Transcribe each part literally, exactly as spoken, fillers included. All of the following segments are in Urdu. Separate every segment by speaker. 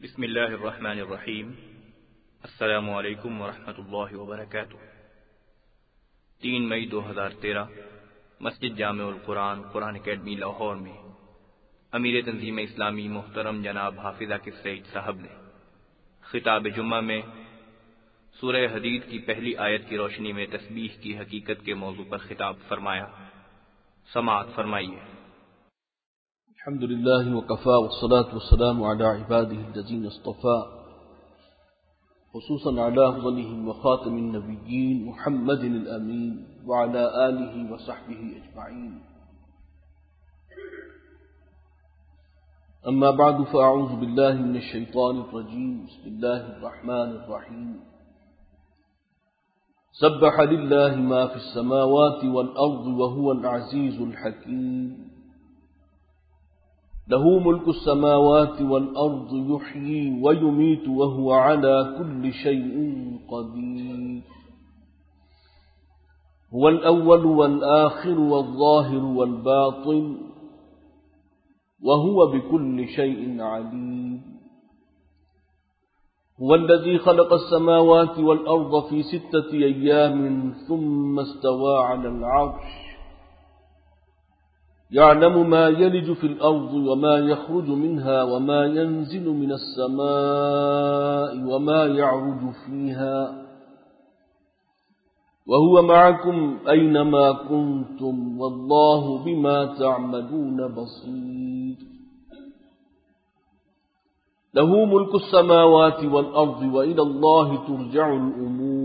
Speaker 1: بسم اللہ الرحمن الرحیم۔ السلام علیکم ورحمۃ اللہ وبرکاتہ۔ تین مئی دو ہزار تیرہ مسجد جامع القرآن قرآن اکیڈمی لاہور میں امیر تنظیم اسلامی محترم جناب حافظ عاکف سعید صاحب نے خطاب جمعہ میں سورہ حدید کی پہلی آیت کی روشنی میں تسبیح کی حقیقت کے موضوع پر خطاب فرمایا۔ سماعت فرمائیے۔
Speaker 2: الحمد لله وكفى والصلاة والسلام على عباده الذين اصطفى خصوصا على أفضلهم وخاتم النبيين محمد الأمين وعلى آله وصحبه أجمعين. أما بعد فأعوذ بالله من الشيطان الرجيم. بسم الله الرحمن الرحيم. سبح لله ما في السماوات والأرض وهو العزيز الحكيم. له ملك السماوات والأرض يحيي ويميت وهو على كل شيء قدير. هو الأول والآخر والظاهر والباطن وهو بكل شيء عليم. هو الذي خلق السماوات والأرض في ستة أيام ثم استوى على العرش يعلم ما يلج في الأرض وما يخرج منها وما ينزل من السماء وما يعرج فيها وهو معكم أينما كنتم والله بما تعملون بصير. له ملك السماوات والأرض وإلى الله ترجع الأمور.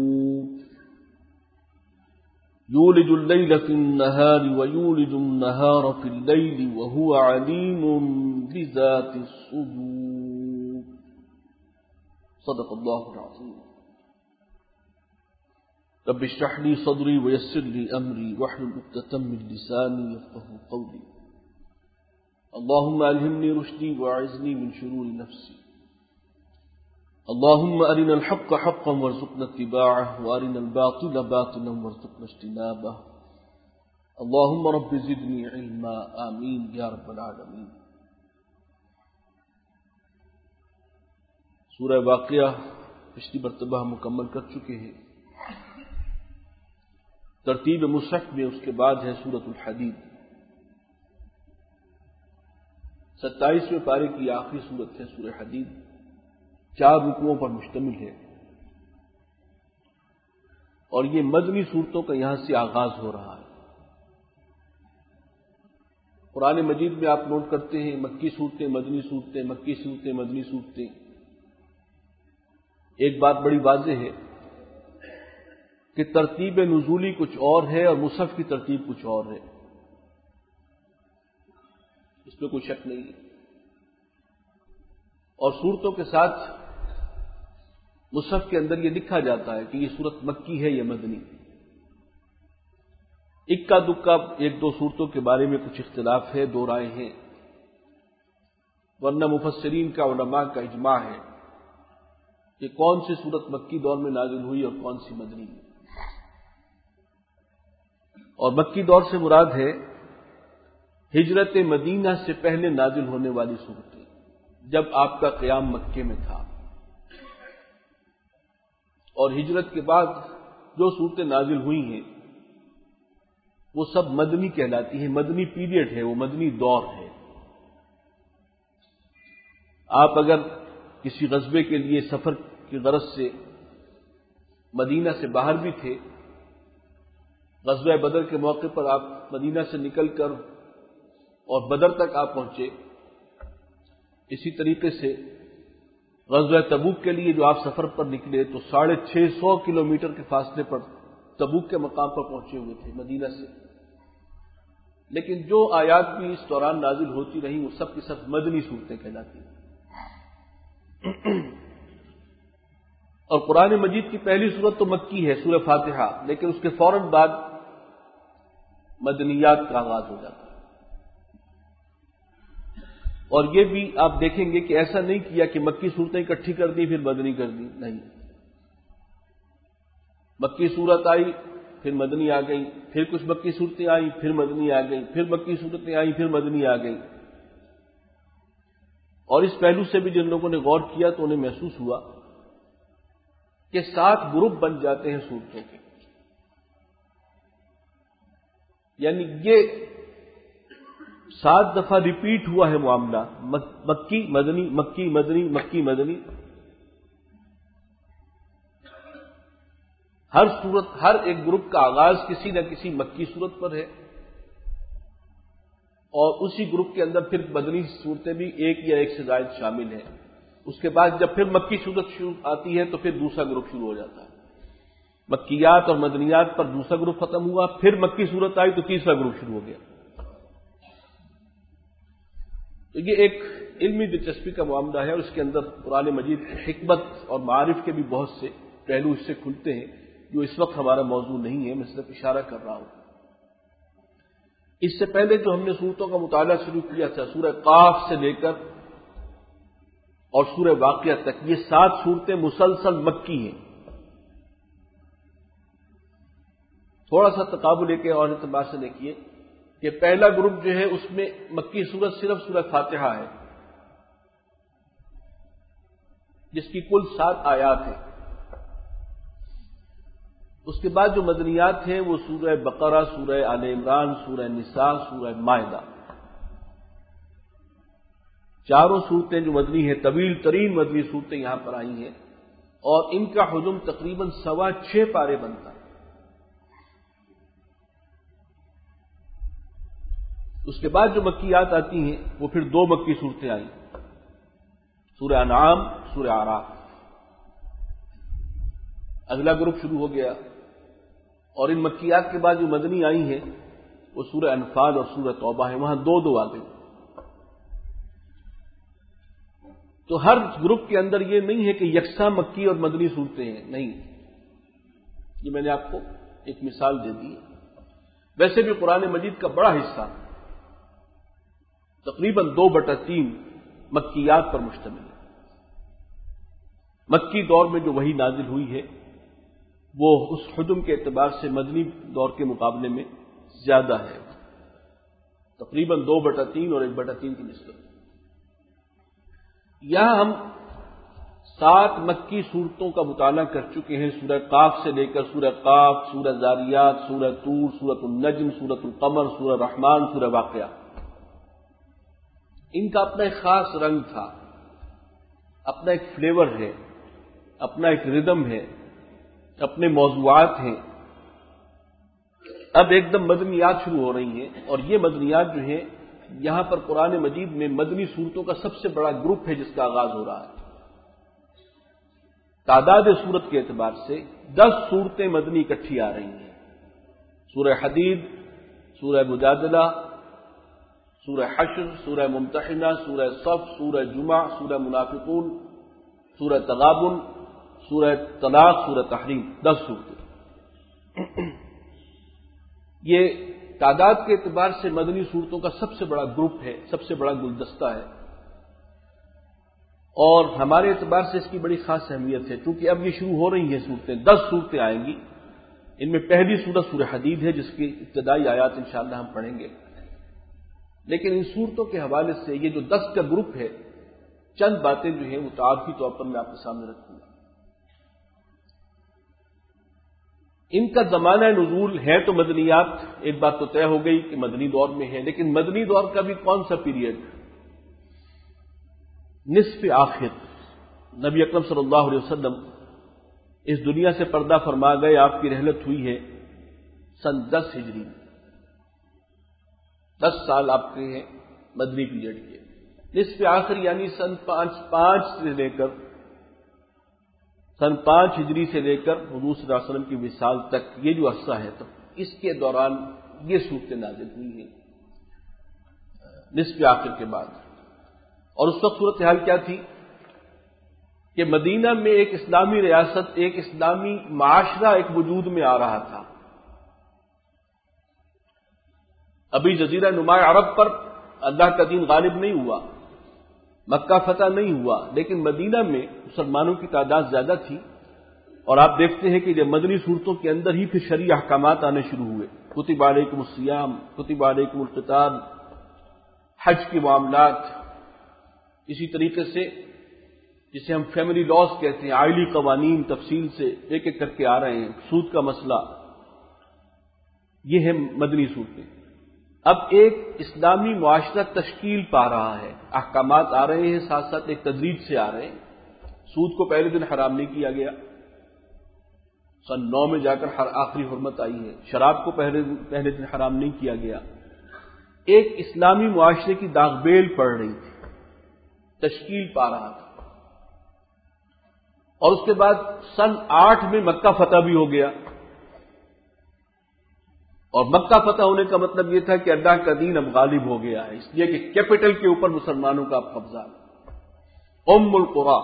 Speaker 2: يولج الليل في النهار ويولج النهار في الليل وهو عليم بذات الصدور. صدق الله العظيم. رب اشرح لي صدري ويسر لي أمري واحلل عقدة من لساني يفقهوا قولي. اللهم ألهمني رشدي وأعذني من شرور نفسي. اللهم أرنا الحق حقا وارزقنا اتباعه وأرنا الباطل باطلا وارزقنا اجتنابه. اللهم رب زدني علما آمين يا رب العالمين. سورہ واقعہ پچھلی مرتبہ ہم مکمل کر چکے ہیں۔ ترتیب مصحف میں اس کے بعد ہے سورۃ الحدید، ستائیسویں پارے کی آخری سورت ہے سورہ حدید، چار رکوعوں پر مشتمل ہے، اور یہ مدنی صورتوں کا یہاں سے آغاز ہو رہا ہے۔ قرآن مجید میں آپ نوٹ کرتے ہیں مکی صورتیں مدنی صورتیں، مکی صورتیں مدنی صورتیں۔ ایک بات بڑی واضح ہے کہ ترتیب نزولی کچھ اور ہے اور مصحف کی ترتیب کچھ اور ہے، اس میں کوئی شک نہیں ہے۔ اور صورتوں کے ساتھ مصحف کے اندر یہ لکھا جاتا ہے کہ یہ صورت مکی ہے یا مدنی۔ اکا دکا ایک دو صورتوں کے بارے میں کچھ اختلاف ہے، دو رائے ہیں، ورنہ مفسرین کا علماء کا اجماع ہے کہ کون سی صورت مکی دور میں نازل ہوئی اور کون سی مدنی میں۔ اور مکی دور سے مراد ہے ہجرت مدینہ سے پہلے نازل ہونے والی صورتیں، جب آپ کا قیام مکے میں تھا، اور ہجرت کے بعد جو صورتیں نازل ہوئی ہیں وہ سب مدنی کہلاتی ہیں، مدنی پیریڈ ہے، وہ مدنی دور ہے۔ آپ اگر کسی غزوے کے لیے سفر کی غرض سے مدینہ سے باہر بھی تھے، غزوہ بدر کے موقع پر آپ مدینہ سے نکل کر اور بدر تک آپ پہنچے، اسی طریقے سے غزوہ تبوک کے لیے جو آپ سفر پر نکلے تو ساڑھے چھ سو کلو میٹر کے فاصلے پر تبوک کے مقام پر پہنچے ہوئے تھے مدینہ سے۔ لیکن جو آیات بھی اس دوران نازل ہوتی رہیں وہ سب کی سب مدنی صورتیں کہلاتی ہیں۔ اور قرآن مجید کی پہلی سورت تو مکی ہے، سورہ فاتحہ، لیکن اس کے فوراً بعد مدنیات کا آغاز ہو جاتا ہے۔ اور یہ بھی آپ دیکھیں گے کہ ایسا نہیں کیا کہ مکی صورتیں اکٹھی کر دی پھر مدنی کر دی، نہیں، مکی صورت آئی پھر مدنی آ گئی، پھر کچھ مکی صورتیں آئیں پھر مدنی آ گئی، پھر مکی صورتیں آئیں پھر مدنی آ گئی۔ اور اس پہلو سے بھی جن لوگوں نے غور کیا تو انہیں محسوس ہوا کہ سات گروپ بن جاتے ہیں صورتوں کے، یعنی یہ سات دفعہ ریپیٹ ہوا ہے معاملہ، مکی مدنی مکی مدنی مکی مدنی۔ ہر صورت، ہر ایک گروپ کا آغاز کسی نہ کسی مکی صورت پر ہے، اور اسی گروپ کے اندر پھر مدنی صورتیں بھی ایک یا ایک سے زائد شامل ہیں۔ اس کے بعد جب پھر مکی صورت شروع آتی ہے تو پھر دوسرا گروپ شروع ہو جاتا ہے۔ مکیات اور مدنیات پر دوسرا گروپ ختم ہوا، پھر مکی صورت آئی تو تیسرا گروپ شروع ہو گیا۔ تو یہ ایک علمی دلچسپی کا معاملہ ہے، اور اس کے اندر قرآن مجید کی حکمت اور معارف کے بھی بہت سے پہلو اس سے کھلتے ہیں، جو اس وقت ہمارا موضوع نہیں ہے، میں صرف اشارہ کر رہا ہوں۔ اس سے پہلے جو ہم نے صورتوں کا مطالعہ شروع کیا تھا، سورہ قاف سے لے کر اور سورہ واقعہ تک، یہ سات صورتیں مسلسل مکی ہیں۔ تھوڑا سا تقابل ایک اور اعتبار سے دیکھیے کہ پہلا گروپ جو ہے اس میں مکی صورت صرف سورہ فاتحہ ہے، جس کی کل سات آیات ہیں۔ اس کے بعد جو مدنیات ہیں وہ سورہ بقرہ، سورہ آل عمران، سورہ نساء، سورہ مائدہ۔ چاروں صورتیں جو مدنی ہیں، طویل ترین مدنی صورتیں یہاں پر آئی ہیں، اور ان کا حجم تقریباً سوا چھ پارے بنتا ہے۔ اس کے بعد جو مکیات آتی ہیں وہ پھر دو مکی صورتیں آئیں، سورہ انعام، سورہ اعراف۔ اگلا گروپ شروع ہو گیا، اور ان مکیات کے بعد جو مدنی آئی ہیں وہ سورہ انفال اور سورہ توبہ ہیں، وہاں دو دو آ گئی۔ تو ہر گروپ کے اندر یہ نہیں ہے کہ یکساں مکی اور مدنی صورتیں ہیں، نہیں، یہ میں نے آپ کو ایک مثال دے دی۔ ویسے بھی قرآن مجید کا بڑا حصہ تقریباً دو بٹا تین مکیات پر مشتمل ہے۔ مکی دور میں جو وحی نازل ہوئی ہے وہ اس حجم کے اعتبار سے مدنی دور کے مقابلے میں زیادہ ہے، تقریباً دو بٹا تین اور ایک بٹا تین کی نسبت۔ یہاں ہم سات مکی صورتوں کا مطالعہ کر چکے ہیں، سورہ قاف سے لے کر سورہ قاف، سورہ ذاریات، سورہ طور، سورۃ النجم، سورۃ القمر، سورہ رحمان، سورہ واقعہ۔ ان کا اپنا ایک خاص رنگ تھا، اپنا ایک فلیور ہے، اپنا ایک ردم ہے، اپنے موضوعات ہیں۔ اب ایک دم مدنیات شروع ہو رہی ہیں، اور یہ مدنیات جو ہیں یہاں پر قرآن مجید میں مدنی صورتوں کا سب سے بڑا گروپ ہے جس کا آغاز ہو رہا ہے۔ تعداد صورت کے اعتبار سے دس صورتیں مدنی اکٹھی آ رہی ہیں، سورہ حدید، سورہ مجادلہ، سورہ حشر، سورہ ممتحنہ، سورہ صف، سورہ جمعہ، سورہ منافقون، سورہ تغابن، سورہ طلاق، سورہ تحریم، دس صورتیں۔ یہ تعداد کے اعتبار سے مدنی صورتوں کا سب سے بڑا گروپ ہے، سب سے بڑا گلدستہ ہے، اور ہمارے اعتبار سے اس کی بڑی خاص اہمیت ہے، کیونکہ اب یہ شروع ہو رہی ہیں صورتیں، دس صورتیں آئیں گی۔ ان میں پہلی صورت سورہ حدید ہے جس کی ابتدائی آیات انشاءاللہ ہم پڑھیں گے، لیکن ان صورتوں کے حوالے سے یہ جو دس کا گروپ ہے، چند باتیں جو ہیں وہ تعارفی طور پر میں آپ کے سامنے رکھوں گا۔ ان کا زمانہ نزول ہے تو مدنیات، ایک بات تو طے ہو گئی کہ مدنی دور میں ہے، لیکن مدنی دور کا بھی کون سا پیریڈ؟ نصف آخر۔ نبی اکرم صلی اللہ علیہ وسلم اس دنیا سے پردہ فرما گئے، آپ کی رحلت ہوئی ہے سن دس ہجری میں، دس سال آپ کے ہیں مدنی پیریڈ کے۔ نصف آخر یعنی سن پانچ پانچ سے لے کر سن پانچ ہجری سے لے کر حضور صلی اللہ علیہ وسلم کی وصال تک، یہ جو عرصہ ہے تو اس کے دوران یہ صورتیں نازل ہوئی ہیں نصف آخر کے بعد۔ اور اس وقت صورتحال کیا تھی کہ مدینہ میں ایک اسلامی ریاست، ایک اسلامی معاشرہ ایک وجود میں آ رہا تھا۔ ابھی جزیرہ نما عرب پر اللہ کا دین غالب نہیں ہوا، مکہ فتح نہیں ہوا، لیکن مدینہ میں مسلمانوں کی تعداد زیادہ تھی، اور آپ دیکھتے ہیں کہ جب مدنی صورتوں کے اندر ہی پھر شرعی احکامات آنے شروع ہوئے، کتب علیکم الصیام، کتب علیکم القتال، حج کے معاملات، اسی طریقے سے جسے ہم فیملی لاز کہتے ہیں، عائلی قوانین تفصیل سے ایک ایک کر کے آ رہے ہیں، سود کا مسئلہ، یہ ہے مدنی صورتیں۔ اب ایک اسلامی معاشرہ تشکیل پا رہا ہے، احکامات آ رہے ہیں، ساتھ ساتھ ایک تدریج سے آ رہے ہیں۔ سود کو پہلے دن حرام نہیں کیا گیا، سن نو میں جا کر ہر آخری حرمت آئی ہے۔ شراب کو پہلے پہلے دن حرام نہیں کیا گیا۔ ایک اسلامی معاشرے کی داغ بیل پڑ رہی تھی، تشکیل پا رہا تھا، اور اس کے بعد سن آٹھ میں مکہ فتح بھی ہو گیا، اور مکہ فتح ہونے کا مطلب یہ تھا کہ اللہ کا دین اب غالب ہو گیا ہے، اس لیے کہ کیپٹل کے اوپر مسلمانوں کا اب قبضہ ہے، ام القری۔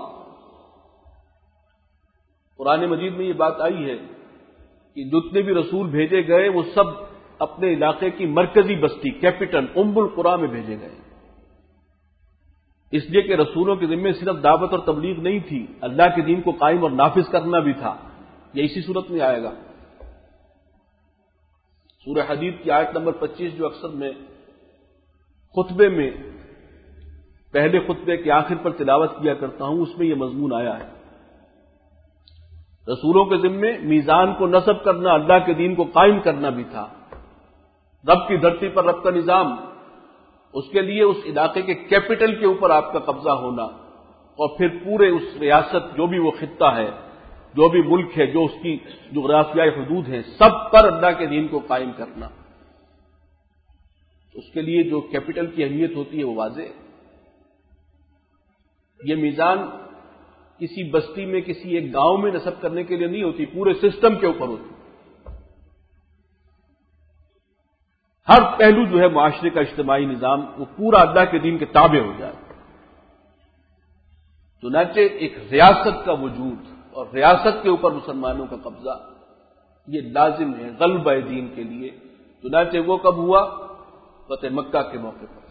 Speaker 2: قرآن مجید میں یہ بات آئی ہے کہ جتنے بھی رسول بھیجے گئے وہ سب اپنے علاقے کی مرکزی بستی کیپٹل ام القری میں بھیجے گئے، اس لیے کہ رسولوں کے ذمے صرف دعوت اور تبلیغ نہیں تھی، اللہ کے دین کو قائم اور نافذ کرنا بھی تھا۔ یہ اسی صورت میں آئے گا۔ سورہ حدید کی آیت نمبر پچیس جو اکثر میں خطبے میں پہلے خطبے کے آخر پر تلاوت کیا کرتا ہوں، اس میں یہ مضمون آیا ہے۔ رسولوں کے ذمے میزان کو نصب کرنا، اللہ کے دین کو قائم کرنا بھی تھا۔ رب کی دھرتی پر رب کا نظام، اس کے لیے اس علاقے کے کیپٹل کے اوپر آپ کا قبضہ ہونا، اور پھر پورے اس ریاست جو بھی وہ خطہ ہے، جو بھی ملک ہے، جو اس کی جغرافیائی حدود ہیں، سب پر اللہ کے دین کو قائم کرنا۔ اس کے لیے جو کیپٹل کی اہمیت ہوتی ہے وہ واضح ہے۔ یہ میزان کسی بستی میں، کسی ایک گاؤں میں نصب کرنے کے لیے نہیں ہوتی، پورے سسٹم کے اوپر ہوتی۔ ہر پہلو جو ہے معاشرے کا اجتماعی نظام وہ پورا اللہ کے دین کے تابع ہو جائے۔ چنانچہ ایک ریاست کا وجود اور ریاست کے اوپر مسلمانوں کا قبضہ یہ لازم ہے غلبہ دین کے لیے۔ چنانچہ وہ کب ہوا؟ فتح مکہ کے موقع پر۔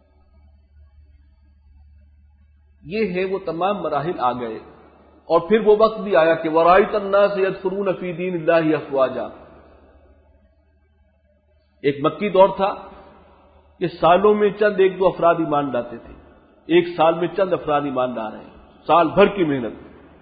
Speaker 2: یہ ہے وہ تمام مراحل آ گئے، اور پھر وہ وقت بھی آیا کہ وَرَأَيْتَ النَّاسَ يَدْخُلُونَ فِي دِينِ اللَّهِ أَفْوَاجًا۔ ایک مکی دور تھا کہ سالوں میں چند ایک دو افراد ایمان لاتے تھے، ایک سال میں چند افراد ایمان لا رہے ہیں، سال بھر کی محنت۔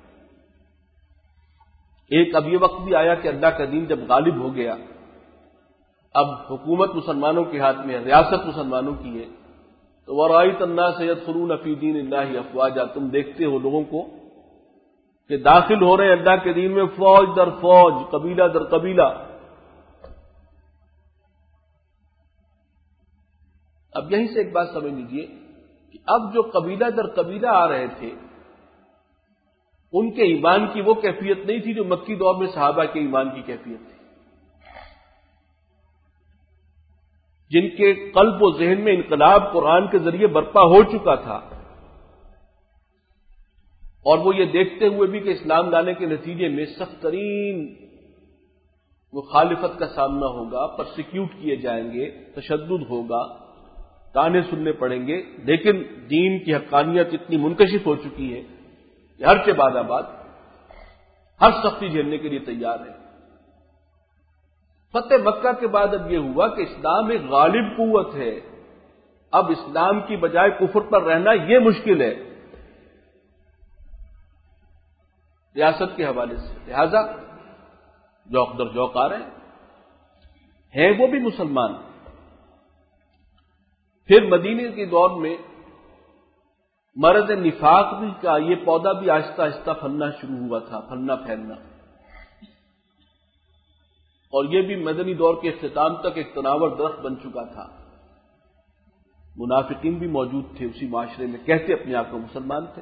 Speaker 2: ایک اب یہ وقت بھی آیا کہ اللہ کا دین جب غالب ہو گیا، اب حکومت مسلمانوں کے ہاتھ میں ہے، ریاست مسلمانوں کی ہے، تو وَرَأَيْتَ النَّاسَ يَدْخُلُونَ فِي دِينِ اللَّهِ أَفْوَاجًا، تم دیکھتے ہو لوگوں کو کہ داخل ہو رہے ہیں اللہ کے دین میں فوج در فوج، قبیلہ در قبیلہ۔ اب یہیں سے ایک بات سمجھ لیجئے کہ اب جو قبیلہ در قبیلہ آ رہے تھے، ان کے ایمان کی وہ کیفیت نہیں تھی جو مکی دور میں صحابہ کے ایمان کی کیفیت تھی، جن کے قلب و ذہن میں انقلاب قرآن کے ذریعے برپا ہو چکا تھا، اور وہ یہ دیکھتے ہوئے بھی کہ اسلام لانے کے نتیجے میں سخت ترین مخالفت کا سامنا ہوگا، پرسیکیوٹ کیے جائیں گے، تشدد ہوگا، تانے سننے پڑیں گے، لیکن دین کی حقانیت اتنی منکشف ہو چکی ہے کہ ہر کے بعد آباد ہر سختی جھیلنے کے لیے تیار ہے۔ فتح مکہ کے بعد اب یہ ہوا کہ اسلام ایک غالب قوت ہے، اب اسلام کی بجائے کفر پر رہنا یہ مشکل ہے ریاست کے حوالے سے، لہذا جوق در جوق آ رہے ہیں وہ بھی مسلمان۔ پھر مدینے کے دور میں مرض نفاق بھی کا یہ پودا بھی آہستہ آہستہ پھلنا شروع ہوا تھا، پھلنا پھیلنا، اور یہ بھی مدنی دور کے اختتام تک ایک تناور درخت بن چکا تھا۔ منافقین بھی موجود تھے اسی معاشرے میں، کہتے اپنے آپ کو مسلمان تھے۔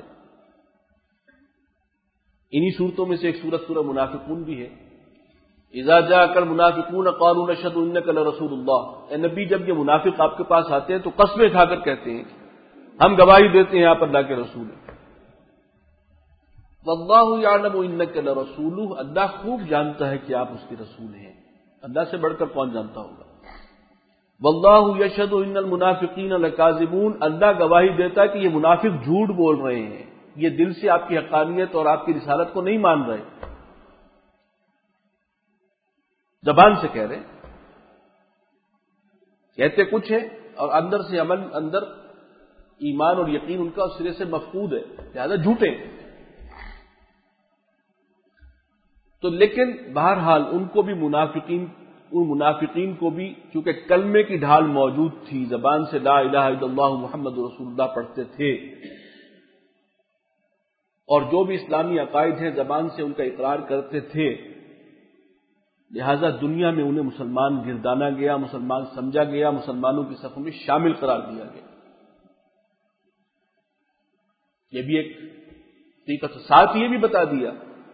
Speaker 2: انہی صورتوں میں سے ایک صورت سورہ منافقون بھی ہے۔ اذا جاءك المنافقون قالوا نشهد انك لرسول اللہ، اے نبی جب یہ منافق آپ کے پاس آتے ہیں تو قسمیں کھا کر کہتے ہیں ہم گواہی دیتے ہیں آپ اللہ کے رسول ہیں۔ واللہ یعلم انک لرسولہ، اللہ خوب جانتا ہے کہ آپ اس کے رسول ہیں، اللہ سے بڑھ کر کون جانتا ہوگا۔ واللہ یشہد ان المنافقین لکاذبون، اللہ گواہی دیتا ہے کہ یہ منافق جھوٹ بول رہے ہیں، یہ دل سے آپ کی حقانیت اور آپ کی رسالت کو نہیں مان رہے، زبان سے کہہ رہے ہیں، کہتے کچھ ہے اور اندر سے عمل اندر ایمان اور یقین ان کا سرے سے مفقود ہے، لہذا جھوٹے۔ تو لیکن بہرحال ان کو بھی منافقین ان منافقین کو بھی چونکہ کلمے کی ڈھال موجود تھی، زبان سے لا الہ الا اللہ محمد رسول اللہ پڑھتے تھے، اور جو بھی اسلامی عقائد ہیں زبان سے ان کا اقرار کرتے تھے، لہذا دنیا میں انہیں مسلمان گردانا گیا، مسلمان سمجھا گیا، مسلمانوں کی صفوں میں شامل قرار دیا گیا۔ یہ بھی ایک حقیقت، ساتھ یہ بھی بتا دیا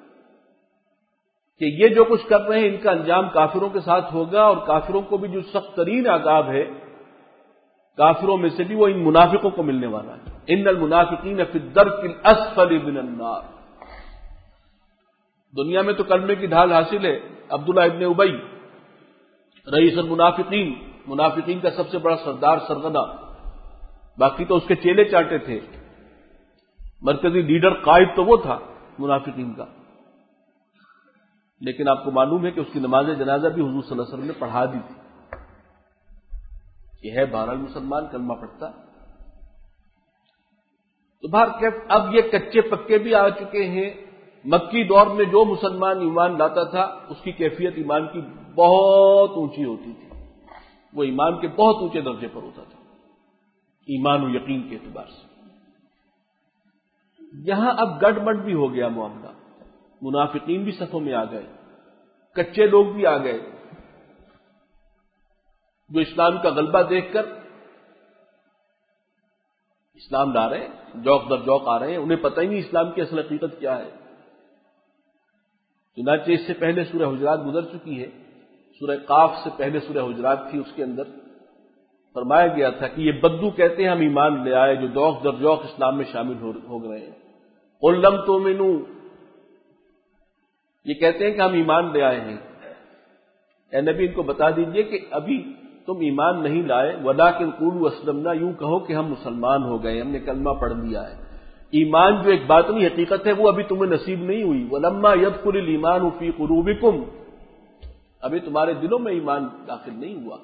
Speaker 2: کہ یہ جو کچھ کر رہے ہیں ان کا انجام کافروں کے ساتھ ہوگا، اور کافروں کو بھی جو سخت ترین عذاب ہے کافروں میں سے بھی وہ ان منافقوں کو ملنے والا ہے۔ ان المنافقین فی الدرک الاسفل من النار۔ دنیا میں تو کلمے کی ڈھال حاصل ہے، عبداللہ ابن ابی رئیس المنافقین، منافقین کا سب سے بڑا سردار سرغنہ، باقی تو اس کے چیلے چاٹے تھے، مرکزی لیڈر قائد تو وہ تھا منافقین کا، لیکن آپ کو معلوم ہے کہ اس کی نماز جنازہ بھی حضور صلی اللہ علیہ وسلم نے پڑھا دی تھی۔ یہ ہے بہرحال مسلمان کلمہ پڑھتا۔ تو بہر اب یہ کچے پکے بھی آ چکے ہیں۔ مکی دور میں جو مسلمان ایمان لاتا تھا اس کی کیفیت ایمان کی بہت اونچی ہوتی تھی، وہ ایمان کے بہت اونچے درجے پر ہوتا تھا ایمان و یقین کے اعتبار سے۔ یہاں اب گڑ بڑ بھی ہو گیا معاملہ، منافقین بھی صفوں میں آ گئے، کچے لوگ بھی آ گئے جو اسلام کا غلبہ دیکھ کر اسلام لا رہے ہیں، جوق در جوق آ رہے ہیں، انہیں پتہ ہی نہیں اسلام کی اصل حقیقت کیا ہے۔ چنانچہ اس سے پہلے سورہ حجرات گزر چکی ہے، سورہ قاف سے پہلے سورہ حجرات تھی، اس کے اندر فرمایا گیا تھا کہ یہ بدو کہتے ہیں ہم ایمان لے آئے، جو جوق در جوق اسلام میں شامل ہو گئے ہیں۔ قل لم تؤمنوا، یہ کہتے ہیں کہ ہم ایمان لے آئے ہیں۔ اے نبی ان کو بتا دیجئے کہ ابھی تم ایمان نہیں لائے، ولکن قولوا اسلمنا، یوں کہو کہ ہم مسلمان ہو گئے، ہم نے کلمہ پڑھ لیا ہے۔ ایمان جو ایک باطنی حقیقت ہے وہ ابھی تمہیں نصیب نہیں ہوئی۔ ولما يدخل الايمان في قلوبكم، ابھی تمہارے دلوں میں ایمان داخل نہیں ہوا۔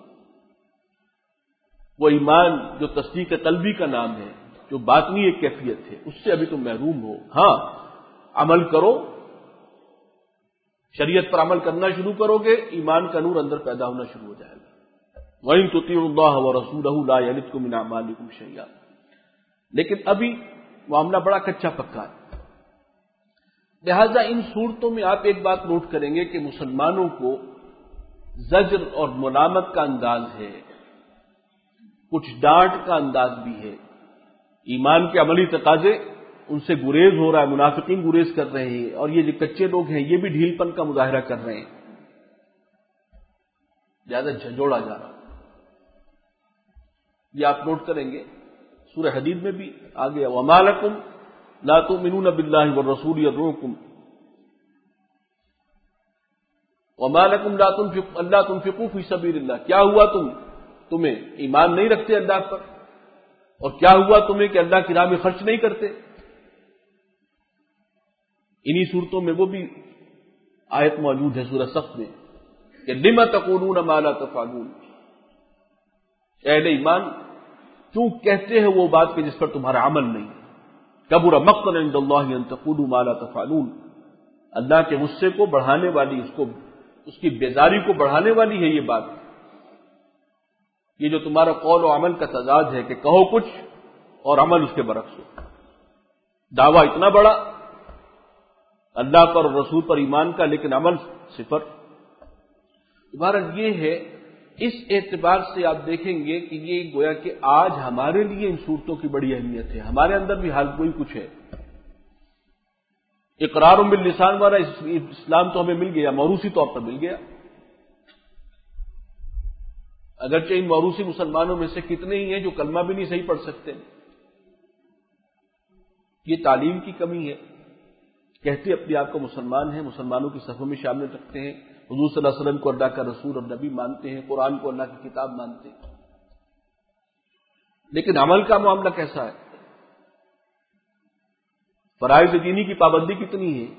Speaker 2: وہ ایمان جو تصدیق قلبی کا نام ہے، جو باطنی ایک کیفیت ہے، اس سے ابھی تم محروم ہو۔ ہاں عمل کرو، شریعت پر عمل کرنا شروع کرو گے، ایمان کا نور اندر پیدا ہونا شروع ہو جائے گا۔ وَإِن تُطِيعُوا اللَّهَ وَرَسُولَهُ لَا يَلِدْكُم مِّنْ أَعْمَالِكُمْ شَيْئًا۔ لیکن ابھی معاملہ بڑا کچا پکا ہے، لہذا ان صورتوں میں آپ ایک بات نوٹ کریں گے کہ مسلمانوں کو زجر اور ملامت کا انداز ہے، کچھ ڈانٹ کا انداز بھی ہے، ایمان کے عملی تقاضے ان سے گریز ہو رہا ہے، منافقین گریز کر رہے ہیں، اور یہ جو کچے لوگ ہیں یہ بھی ڈھیل پن کا مظاہرہ کر رہے ہیں، زیادہ جھنجھوڑا جا رہا ہے۔ یہ آپ نوٹ کریں گے سورہ حدید میں بھی آ گیا، وَمَا لَكُمْ لَا تُؤْمِنُونَ بِاللَّهِ وَالرَّسُولِ يَدْعُوكُمْ وَمَا لَكُمْ لَا تُنْفِقُوا أَلَّا تُنْفِقُوا فِي سَبِيلِ اللَّهِ، کیا ہوا تم تمہیں ایمان نہیں رکھتے اللہ پر، اور کیا ہوا تمہیں کہ اللہ کی راہ میں خرچ نہیں کرتے۔ انہی صورتوں میں وہ بھی آیت موجود ہے سورہ صف میں کہ لِمَ تَقُولُونَ مَا لَا تَفْعَلُونَ، اے اہل ایمان کیوں کہتے ہیں وہ بات کہ جس پر تمہارا عمل نہیں۔ کبر مقتا عند اللہ ان تقولوا ما لا تفعلون، اللہ کے غصے کو بڑھانے والی، اس کو اس کی بیزاری کو بڑھانے والی ہے یہ بات، یہ جو تمہارا قول و عمل کا تضاد ہے کہ کہو کچھ اور عمل اس کے برعکس ہو۔ دعویٰ اتنا بڑا اللہ پر اور رسول پر ایمان کا، لیکن عمل صفر۔ عبارت یہ ہے، اس اعتبار سے آپ دیکھیں گے کہ یہ گویا کہ آج ہمارے لیے ان صورتوں کی بڑی اہمیت ہے، ہمارے اندر بھی حال کوئی کچھ ہے۔ اقرار باللسان والا اسلام تو ہمیں مل گیا، موروثی طور پر مل گیا، اگرچہ ان موروثی مسلمانوں میں سے کتنے ہی ہیں جو کلمہ بھی نہیں صحیح پڑھ سکتے۔ یہ تعلیم کی کمی ہے، کہتے اپنے آپ کو مسلمان ہیں، مسلمانوں کی صفوں میں شامل رکھتے ہیں، حضور صلی اللہ علیہ وسلم کو اللہ کا رسول اور نبی مانتے ہیں، قرآن کو اللہ کی کتاب مانتے ہیں، لیکن عمل کا معاملہ کیسا ہے؟ فرائض دینی کی پابندی کتنی ہے؟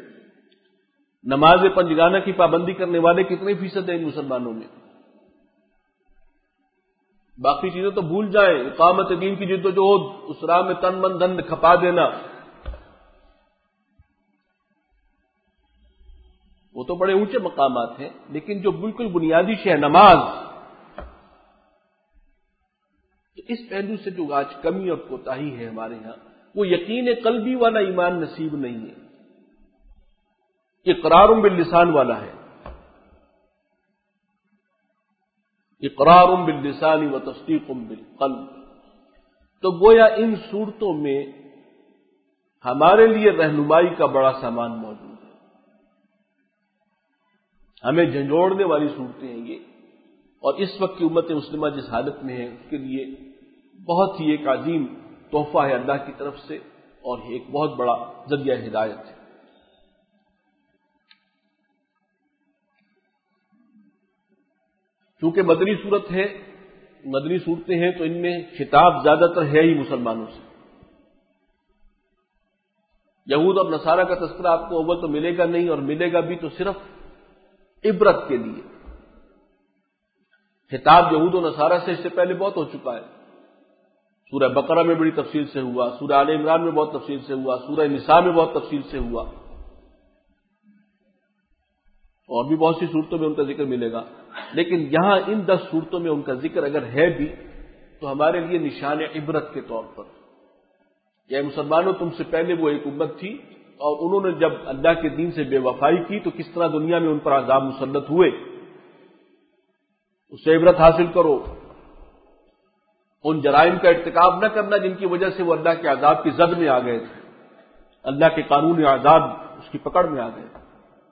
Speaker 2: نماز پنجگانہ کی پابندی کرنے والے کتنے فیصد ہیں ان مسلمانوں میں؟ باقی چیزیں تو بھول جائیں، اقامت دین کی جد و جہد، اس راہ میں تن من دھن کھپا دینا، وہ تو بڑے اونچے مقامات ہیں، لیکن جو بالکل بنیادی شے ہے نماز، تو اس پہلو سے جو آج کمی اور کوتاہی ہے ہمارے ہاں، وہ یقین قلبی والا ایمان نصیب نہیں ہے، اقرار باللسان والا ہے، اقرار باللسان و تصدیق بالقلب۔ تو گویا ان صورتوں میں ہمارے لیے رہنمائی کا بڑا سامان موجود ہے، ہمیں جھنجھوڑنے والی صورتیں ہیں یہ، اور اس وقت کی امت مسلمہ جس حالت میں ہے اس کے لیے بہت ہی ایک عظیم تحفہ ہے اللہ کی طرف سے، اور ایک بہت بڑا ذریعہ ہدایت ہے۔ چونکہ مدنی صورت ہے، مدنی صورتیں ہیں، تو ان میں خطاب زیادہ تر ہے ہی مسلمانوں سے۔ یہود اور نصارہ کا تذکرہ آپ کو اول تو ملے گا نہیں، اور ملے گا بھی تو صرف عبرت کے لیے۔ خطاب یہود و نصارہ سے اس سے پہلے بہت ہو چکا ہے، سورہ بقرہ میں بڑی تفصیل سے ہوا، سورہ آل عمران میں بہت تفصیل سے ہوا، سورہ نساء میں بہت تفصیل سے ہوا، اور بھی بہت سی صورتوں میں ان کا ذکر ملے گا۔ لیکن یہاں ان دس صورتوں میں ان کا ذکر اگر ہے بھی تو ہمارے لیے نشان عبرت کے طور پر، یا مسلمانوں تم سے پہلے وہ ایک امت تھی، اور انہوں نے جب اللہ کے دین سے بے وفائی کی تو کس طرح دنیا میں ان پر عذاب مسلط ہوئے، اس سے عبرت حاصل کرو۔ ان جرائم کا ارتکاب نہ کرنا جن کی وجہ سے وہ اللہ کے عذاب کی زد میں آ گئے تھے، اللہ کے قانون عذاب اس کی پکڑ میں آ گئے تھے۔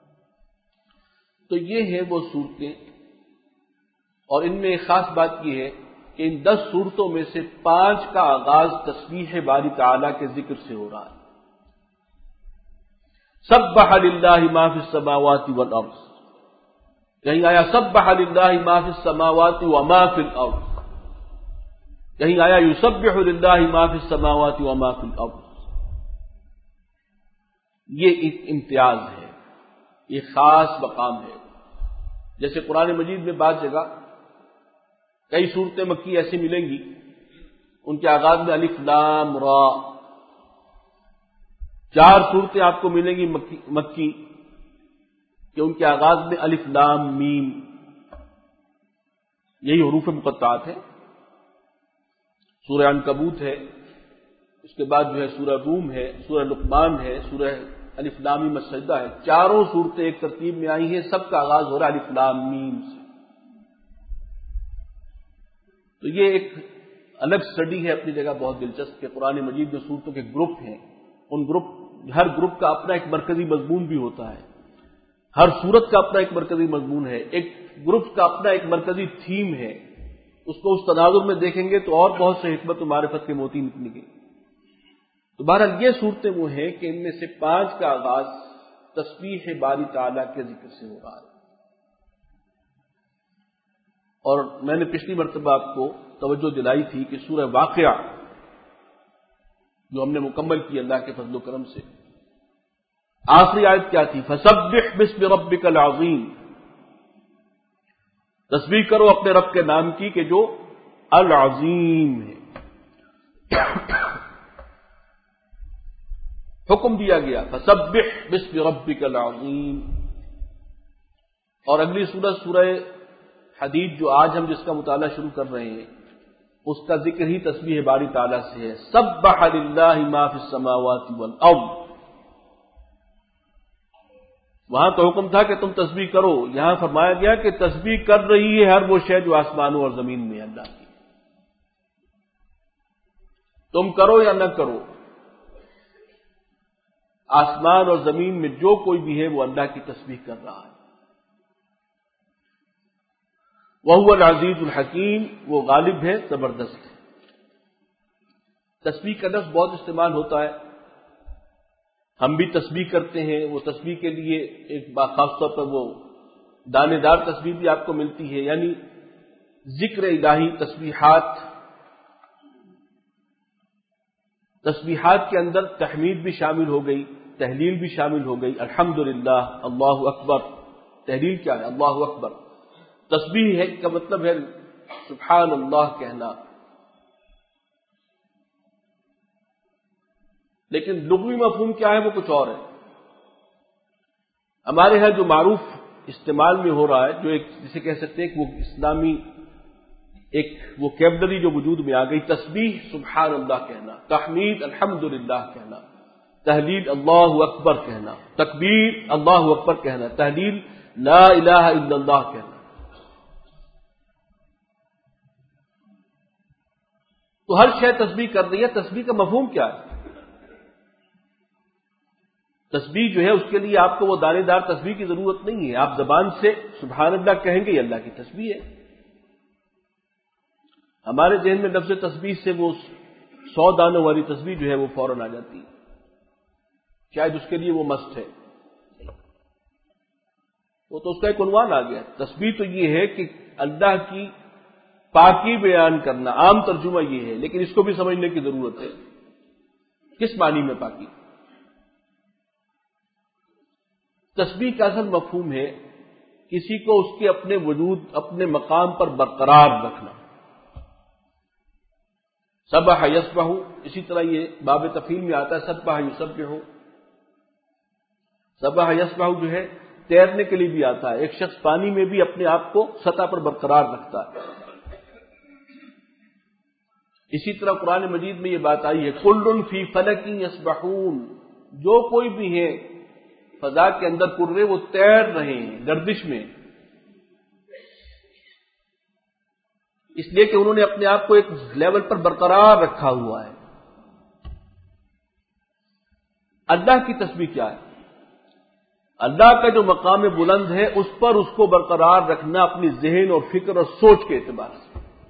Speaker 2: تو یہ ہے وہ صورتیں، اور ان میں ایک خاص بات یہ ہے کہ ان دس صورتوں میں سے پانچ کا آغاز تسبیح باری تعالیٰ کے ذکر سے ہو رہا ہے۔ سبح للہ ما فی السماوات والارض، کہیں آیا سبح للہ ما فی السماوات وما فی الارض، کہیں آیا یسبح للہ ما فی السماوات وما فی الارض۔ یہ ایک امتیاز ہے، یہ خاص مقام ہے۔ جیسے قرآن مجید میں بعض جگہ کئی صورتیں مکی ایسی ملیں گی، ان کے آغاز میں الف لام را، چار صورتیں آپ کو ملیں گی مکی, مکی کہ ان کے آغاز میں الف لام میم، یہی حروف مقطعات ہیں۔ سورہ عنکبوت ہے، اس کے بعد جو ہے سورہ روم ہے، سورہ لقمان ہے، سورہ الف لام میم السجدہ ہے، چاروں صورتیں ایک ترتیب میں آئی ہیں، سب کا آغاز ہو رہا ہے الف لام میم سے۔ تو یہ ایک الگ سٹڈی ہے اپنی جگہ بہت دلچسپ، کہ قرآن مجید میں صورتوں کے گروپ ہیں، ان گروپ ہر گروپ کا اپنا ایک مرکزی مضمون بھی ہوتا ہے، ہر صورت کا اپنا ایک مرکزی مضمون ہے، ایک گروپ کا اپنا ایک مرکزی تھیم ہے۔ اس کو اس تناظر میں دیکھیں گے تو اور بہت سے حکمت و معرفت کے موتی نکلیں گے۔ تو بہرحال یہ صورتیں وہ ہیں کہ ان میں سے پانچ کا آغاز تسبیح باری تعالیٰ کے ذکر سے ہو رہا ہے۔ اور میں نے پچھلی مرتبہ آپ کو توجہ دلائی تھی کہ سورہ واقعہ جو ہم نے مکمل کی اللہ کے فضل و کرم سے، آخری آیت کیا تھی؟ فسبح باسم ربک العظیم، تسبیح کرو اپنے رب کے نام کی کہ جو العظیم ہے۔ حکم دیا گیا فسبح باسم ربک العظیم۔ اور اگلی سورہ سورہ حدید جو آج ہم جس کا مطالعہ شروع کر رہے ہیں، اس کا ذکر ہی تسبیح باری تعالیٰ سے ہے۔ سبح للہ ما فی السماوات والارض، وہاں تو حکم تھا کہ تم تسبیح کرو، یہاں فرمایا گیا کہ تسبیح کر رہی ہے ہر وہ شے جو آسمانوں اور زمین میں ہے اللہ کی، تم کرو یا نہ کرو، آسمان اور زمین میں جو کوئی بھی ہے وہ اللہ کی تسبیح کر رہا ہے۔ وَهُوَ الْعَزِيزُ الْحَكِيمُ، وہ غالب ہے، زبردست ہے۔ تسبیح کا لفظ بہت استعمال ہوتا ہے، ہم بھی تسبیح کرتے ہیں، وہ تسبیح کے لیے ایک خاص طور پر وہ دانے دار تسبیح بھی آپ کو ملتی ہے، یعنی ذکر الہی تسبیحات، تسبیحات کے اندر تحمید بھی شامل ہو گئی، تحلیل بھی شامل ہو گئی، الحمدللہ، اللہ اکبر۔ تحلیل کیا ہے؟ اللہ اکبر۔ تسبیح ہے کا مطلب ہے سبحان اللہ کہنا، لیکن لغوی مفہوم کیا ہے وہ کچھ اور ہے۔ ہمارے ہاں جو معروف استعمال میں ہو رہا ہے، جو ایک جسے کہہ سکتے ہیں کہ وہ اسلامی ایک وہ کیبلری جو وجود میں آ گئی، تسبیح سبحان اللہ کہنا، تحمید الحمدللہ کہنا، تہلیل اللہ اکبر کہنا، تکبیر اللہ اکبر کہنا، تہلیل لا الہ الا اللہ کہنا۔ تو ہر شے تسبیح کر رہی ہے، تسبیح کا مفہوم کیا ہے؟ تسبیح جو ہے اس کے لیے آپ کو وہ دانے دار تسبیح کی ضرورت نہیں ہے، آپ زبان سے سبحان اللہ کہیں گے، یہ اللہ کی تسبیح ہے۔ ہمارے ذہن میں لفظ تسبیح سے وہ سو دانوں والی تسبیح جو ہے وہ فوراً آ جاتی ہے، شاید اس کے لیے وہ مست ہے، وہ تو اس کا ایک عنوان آ گیا۔ تسبیح تو یہ ہے کہ اللہ کی پاکی بیان کرنا، عام ترجمہ یہ ہے، لیکن اس کو بھی سمجھنے کی ضرورت ہے، کس معنی میں پاکی؟ تسبیح کا اصل مفہوم ہے کسی کو اس کے اپنے وجود، اپنے مقام پر برقرار رکھنا۔ سبح یسبح، اسی طرح یہ باب تفعیل میں آتا ہے سبح یسبح۔ سبح یسبح جو ہے تیرنے کے لیے بھی آتا ہے، ایک شخص پانی میں بھی اپنے آپ کو سطح پر برقرار رکھتا ہے۔ اسی طرح قرآن مجید میں یہ بات آئی ہے کل فی فلک یسبحون، جو کوئی بھی ہے فضا کے اندر کرے وہ تیر رہے ہیں گردش میں، اس لیے کہ انہوں نے اپنے آپ کو ایک لیول پر برقرار رکھا ہوا ہے۔ اللہ کی تسبیح کیا ہے؟ اللہ کا جو مقام بلند ہے اس پر اس کو برقرار رکھنا اپنی ذہن اور فکر اور سوچ کے اعتبار سے۔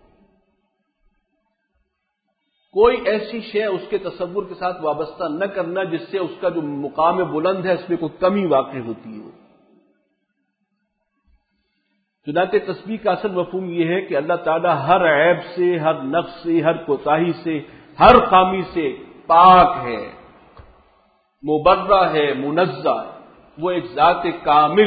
Speaker 2: کوئی ایسی شے اس کے تصور کے ساتھ وابستہ نہ کرنا جس سے اس کا جو مقام بلند ہے اس میں کوئی کمی واقع ہوتی ہے۔ چنانچہ تسبیح کا اصل مفہوم یہ ہے کہ اللہ تعالیٰ ہر عیب سے، ہر نقص سے، ہر کوتاہی سے، ہر خامی سے پاک ہے، مبرہ ہے، منزہ ہے، وہ ایک ذات کامل۔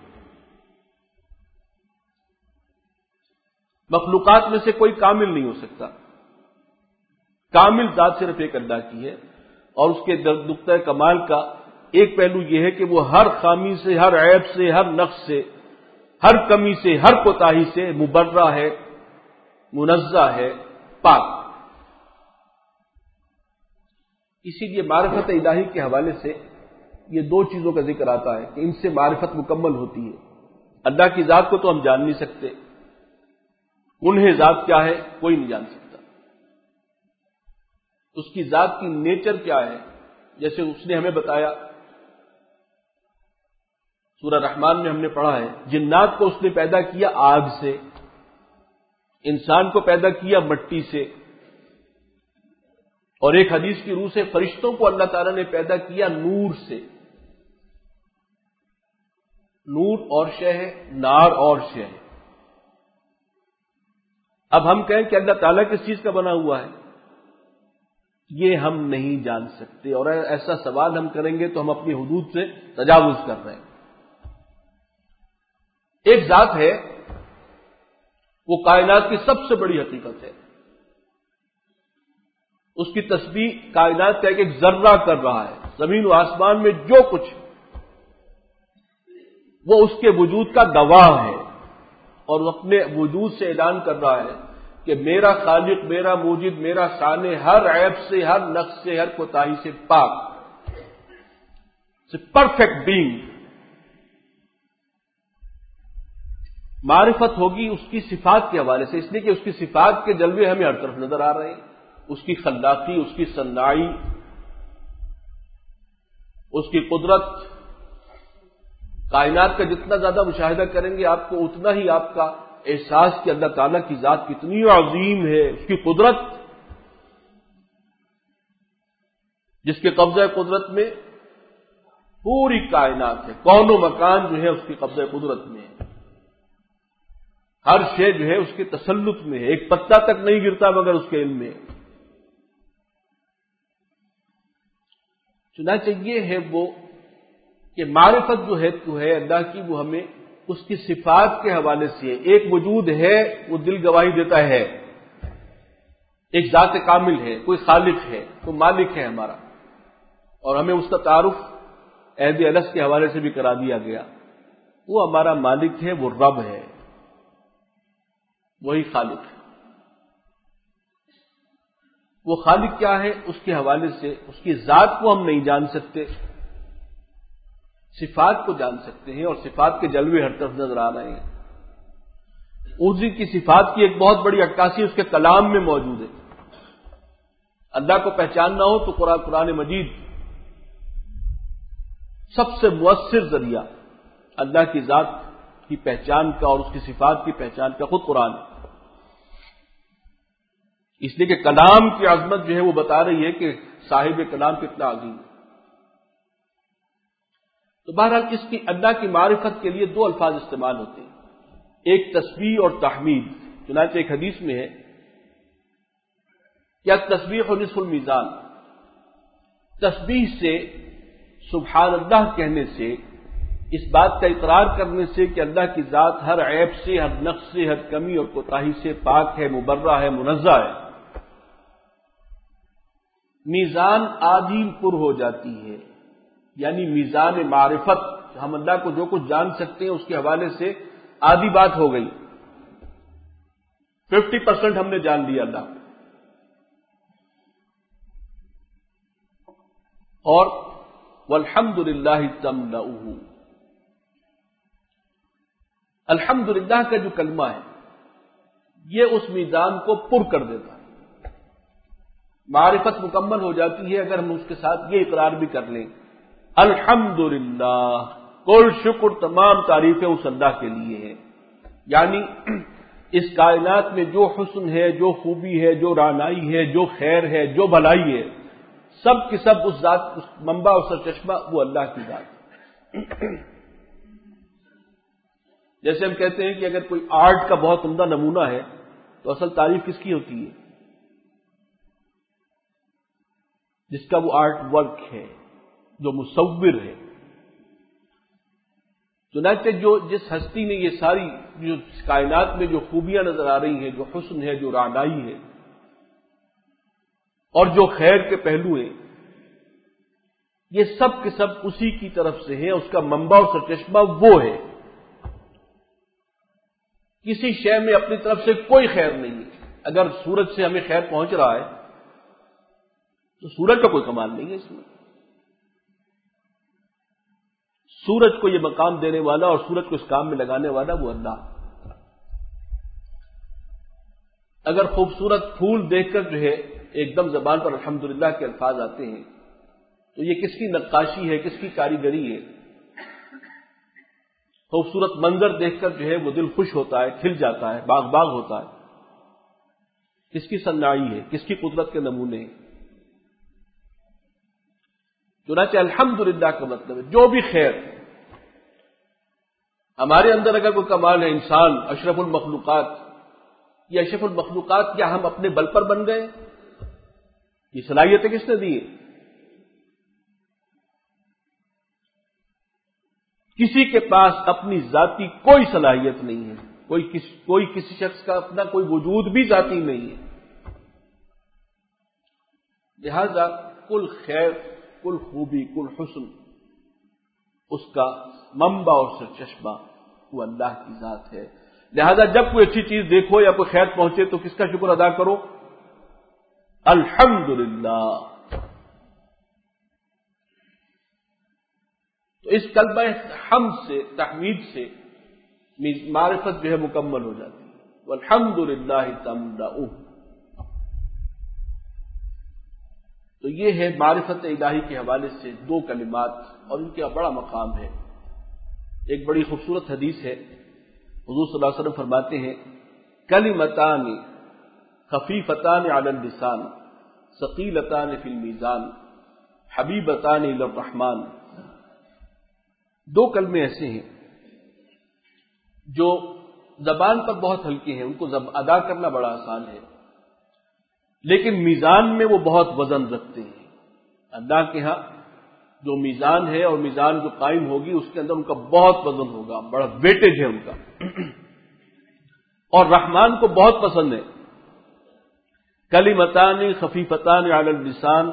Speaker 2: مخلوقات میں سے کوئی کامل نہیں ہو سکتا، کامل ذات صرف ایک اللہ کی ہے، اور اس کے نقطۂ کمال کا ایک پہلو یہ ہے کہ وہ ہر خامی سے، ہر عیب سے، ہر نقص سے، ہر کمی سے، ہر کوتاہی سے مبرہ ہے، منزہ ہے، پاک۔ اسی لیے معرفت الہی کے حوالے سے یہ دو چیزوں کا ذکر آتا ہے کہ ان سے معرفت مکمل ہوتی ہے۔ اللہ کی ذات کو تو ہم جان نہیں سکتے، انہیں ذات کیا ہے کوئی نہیں جان سکتا، اس کی ذات کی نیچر کیا ہے، جیسے اس نے ہمیں بتایا سورہ رحمان میں ہم نے پڑھا ہے جنات کو اس نے پیدا کیا آگ سے، انسان کو پیدا کیا مٹی سے، اور ایک حدیث کی روح سے فرشتوں کو اللہ تعالیٰ نے پیدا کیا نور سے۔ نور اور شے ہے، نار اور شے ہے۔ اب ہم کہیں کہ اللہ تعالیٰ کس چیز کا بنا ہوا ہے، یہ ہم نہیں جان سکتے، اور ایسا سوال ہم کریں گے تو ہم اپنی حدود سے تجاوز کر رہے ہیں۔ ایک ذات ہے وہ کائنات کی سب سے بڑی حقیقت ہے، اس کی تسبیح کائنات کا ایک ایک ذرہ کر رہا ہے، زمین و آسمان میں جو کچھ وہ اس کے وجود کا گواہ ہے، اور وہ اپنے وجود سے اعلان کر رہا ہے کہ میرا خالق، میرا موجد، میرا صانع ہر عیب سے، ہر نقص سے، ہر کوتاہی سے پاک، پرفیکٹ بینگ۔ معرفت ہوگی اس کی صفات کے حوالے سے، اس لیے کہ اس کی صفات کے جلوے ہمیں ہر طرف نظر آ رہے ہیں، اس کی خلاقی، اس کی صناعی، اس کی قدرت۔ کائنات کا جتنا زیادہ مشاہدہ کریں گے آپ کو اتنا ہی آپ کا احساس کہ اللہ تعالیٰ کی ذات کتنی عظیم ہے، اس کی قدرت، جس کے قبضہ قدرت میں پوری کائنات ہے، کون و مکان جو ہے اس کی قبضہ قدرت میں ہے، ہر شے جو ہے اس کے تسلط میں ہے، ایک پتا تک نہیں گرتا مگر اس کے علم میں۔ چنانچہ یہ ہے وہ کہ معرفت جو ہے تو ہے اللہ کی، وہ ہمیں اس کی صفات کے حوالے سے ایک وجود ہے، وہ دل گواہی دیتا ہے، ایک ذات کامل ہے، کوئی خالق ہے، کوئی مالک ہے ہمارا، اور ہمیں اس کا تعارف عہد الست کے حوالے سے بھی کرا دیا گیا۔ وہ ہمارا مالک ہے، وہ رب ہے، وہی خالق ہے۔ وہ خالق کیا ہے، اس کے حوالے سے اس کی ذات کو ہم نہیں جان سکتے، صفات کو جان سکتے ہیں، اور صفات کے جلوے ہر طرف نظر آ رہے ہیں۔ اوذی کی صفات کی ایک بہت بڑی عکاسی اس کے کلام میں موجود ہے۔ اللہ کو پہچاننا ہو تو قرآن قرآن مجید سب سے مؤثر ذریعہ اللہ کی ذات کی پہچان کا اور اس کی صفات کی پہچان کا خود قرآن ہے، اس لیے کہ کلام کی عظمت جو ہے وہ بتا رہی ہے کہ صاحب کلام کتنا عظیم ہے۔ تو بہرحال اس کی اللہ کی معرفت کے لیے دو الفاظ استعمال ہوتے ہیں، ایک تسبیح اور تحمید۔ چنانچہ ایک حدیث میں ہے کیا تسبیح و نصف المیزان، تسبیح سے، سبحان اللہ کہنے سے، اس بات کا اقرار کرنے سے کہ اللہ کی ذات ہر عیب سے، ہر نقص سے، ہر کمی اور کوتاہی سے پاک ہے، مبرہ ہے، منزہ ہے، میزان آدھی پر ہو جاتی ہے، یعنی میزان معرفت، ہم اللہ کو جو کچھ جان سکتے ہیں اس کے حوالے سے آدھی بات ہو گئی، ففٹی پرسینٹ ہم نے جان لیا اللہ کو۔ اور والحمد للہ تملؤہ، الحمد للہ کا جو کلمہ ہے یہ اس میزان کو پر کر دیتا ہے، معرفت مکمل ہو جاتی ہے اگر ہم اس کے ساتھ یہ اقرار بھی کر لیں الحمد للہ، کل شکر تمام تعریفیں اس اللہ کے لیے ہیں، یعنی اس کائنات میں جو حسن ہے، جو خوبی ہے، جو رعنائی ہے، جو خیر ہے، جو بھلائی ہے، سب کی سب اس ذات، اس منبع اور سرچشمہ وہ اللہ کی ذات ہے۔ جیسے ہم کہتے ہیں کہ اگر کوئی آرٹ کا بہت عمدہ نمونہ ہے تو اصل تعریف کس کی ہوتی ہے؟ جس کا وہ آرٹ ورک ہے، جو مصور ہے۔ چنانچہ جو جس ہستی نے یہ ساری جو کائنات میں جو خوبیاں نظر آ رہی ہیں، جو حسن ہے، جو رعنائی ہے اور جو خیر کے پہلو ہیں، یہ سب کے سب اسی کی طرف سے ہیں، اس کا منبع اور سرچشمہ وہ ہے۔ کسی شے میں اپنی طرف سے کوئی خیر نہیں ہے۔ اگر سورج سے ہمیں خیر پہنچ رہا ہے تو سورج کا کوئی کمال نہیں ہے اس میں، سورج کو یہ مقام دینے والا اور سورج کو اس کام میں لگانے والا وہ اللہ۔ اگر خوبصورت پھول دیکھ کر جو ہے ایک دم زبان پر الحمدللہ کے الفاظ آتے ہیں تو یہ کس کی نقاشی ہے، کس کی کاریگری ہے؟ خوبصورت منظر دیکھ کر جو ہے وہ دل خوش ہوتا ہے، کھل جاتا ہے، باغ باغ ہوتا ہے، کس کی صنائی ہے، کس کی قدرت کے نمونے ہیں؟ چنانچہ الحمدللہ کا مطلب ہے جو بھی خیر، ہمارے اندر اگر کوئی کمال ہے، انسان اشرف المخلوقات، یہ اشرف المخلوقات کیا ہم اپنے بل پر بن گئے؟ یہ صلاحیتیں کس نے دی ہیں؟ کسی کے پاس اپنی ذاتی کوئی صلاحیت نہیں ہے، کوئی کس کوئی کسی شخص کا اپنا کوئی وجود بھی ذاتی نہیں ہے، لہذا کل خیر، کل خوبی، کل حسن اس کا منبع اور سرچشمہ وہ اللہ کی ذات ہے۔ لہذا جب کوئی اچھی چیز دیکھو یا کوئی خیر پہنچے تو کس کا شکر ادا کرو؟ الحمدللہ۔ تو اس کلمہ حمد سے، تحمید سے معرفت جو ہے مکمل ہو جاتی ہے۔ والحمدللہ تملؤہ، تو یہ ہے معرفت الہی کے حوالے سے دو کلمات، اور ان کا بڑا مقام ہے۔ ایک بڑی خوبصورت حدیث ہے، حضور صلی اللہ علیہ وسلم فرماتے ہیں کلمتان خفیفتان علی اللسان ثقیلتان فی المیزان حبیبتان الی الرحمن، دو کلمے ایسے ہیں جو زبان پر بہت ہلکے ہیں، ان کو ادا کرنا بڑا آسان ہے، لیکن میزان میں وہ بہت وزن رکھتے ہیں۔ اللہ کے ہاں جو میزان ہے اور میزان جو قائم ہوگی اس کے اندر ان کا بہت وزن ہوگا، بڑا ویٹیج ہے ان کا، اور رحمان کو بہت پسند ہے۔ کلمتان خفیفتان علی اللسان